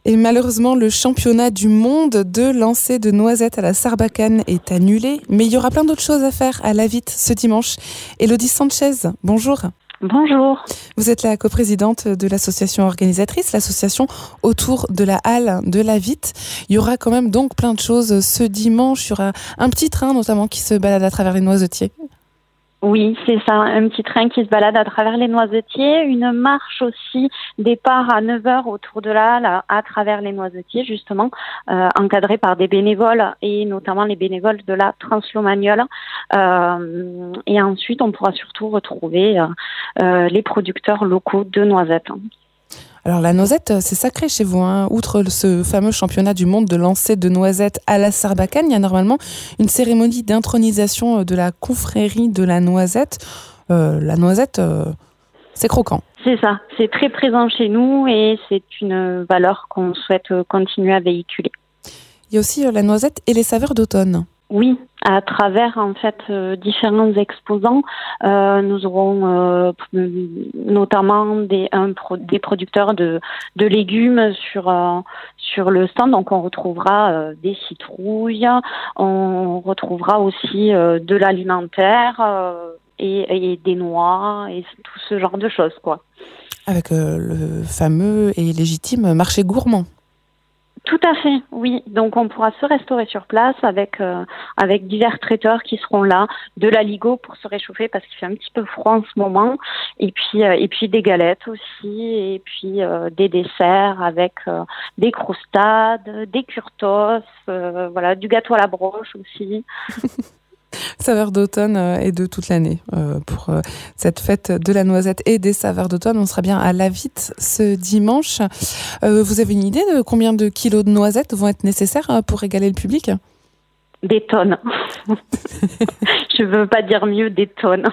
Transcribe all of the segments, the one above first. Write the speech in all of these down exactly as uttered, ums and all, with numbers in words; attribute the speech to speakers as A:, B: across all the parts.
A: Et malheureusement, le championnat du monde de lancer de noisettes à la Sarbacane est annulé. Mais il y aura plein d'autres choses à faire à La Vitte ce dimanche. Élodie Sanchez, bonjour.
B: Bonjour.
A: Vous êtes la coprésidente de l'association organisatrice, l'association autour de la halle de La Vitte. Il y aura quand même donc plein de choses ce dimanche. Il y aura un petit train notamment qui se balade à travers les noisetiers.
B: Oui, c'est ça, un petit train qui se balade à travers les noisetiers, une marche aussi, départ à neuf heures autour de la halle à, à travers les noisetiers, justement, euh, encadrée par des bénévoles et notamment les bénévoles de la Translomagnole. Euh, et ensuite, on pourra surtout retrouver euh, les producteurs locaux de noisettes.
A: Alors la noisette, c'est sacré chez vous, hein. Outre ce fameux championnat du monde de lancer de noisettes à la Sarbacane, il y a normalement une cérémonie d'intronisation de la confrérie de la noisette. Euh, la noisette, euh, c'est croquant.
B: C'est ça, c'est très présent chez nous et c'est une valeur qu'on souhaite continuer à véhiculer.
A: Il y a aussi la noisette et les saveurs d'automne.
B: Oui, à travers en fait euh, différents exposants, euh, nous aurons euh, notamment des, un, pro, des producteurs de, de légumes sur euh, sur le stand. Donc on retrouvera euh, des citrouilles, on retrouvera aussi euh, de l'alimentaire euh, et, et des noix et tout ce genre de choses, quoi.
A: Avec euh, le fameux et légitime marché gourmand.
B: Tout à fait, oui. Donc on pourra se restaurer sur place avec euh, avec divers traiteurs qui seront là, de la ligo pour se réchauffer parce qu'il fait un petit peu froid en ce moment, et puis euh, et puis des galettes aussi, et puis euh, des desserts avec euh, des croustades, des curtos, euh, voilà, du gâteau à la broche aussi.
A: Saveurs d'automne et de toute l'année euh, pour euh, cette fête de la noisette et des saveurs d'automne. On sera bien à La Vitte ce dimanche. Euh, vous avez une idée de combien de kilos de noisettes vont être nécessaires pour régaler le public ?
B: Des tonnes. Je ne veux pas dire mieux, des tonnes.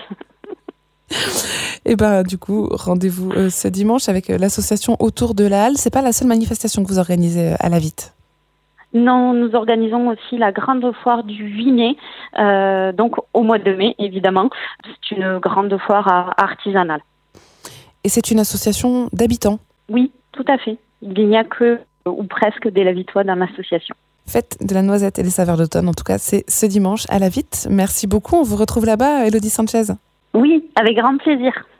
A: Et ben du coup, rendez-vous euh, ce dimanche avec l'association autour de la halle. C'est pas la seule manifestation que vous organisez à La Vitte.
B: Non, nous organisons aussi la grande foire du huit mai, euh, donc au mois de mai, évidemment. C'est une grande foire artisanale.
A: Et c'est une association d'habitants ?
B: Oui, tout à fait. Il n'y a que, ou presque, des Lavitois dans l'association.
A: Fête de la noisette et les saveurs d'automne, en tout cas, c'est ce dimanche à La Vitte. Merci beaucoup, on vous retrouve là-bas, Élodie Sanchez.
B: Oui, avec grand plaisir.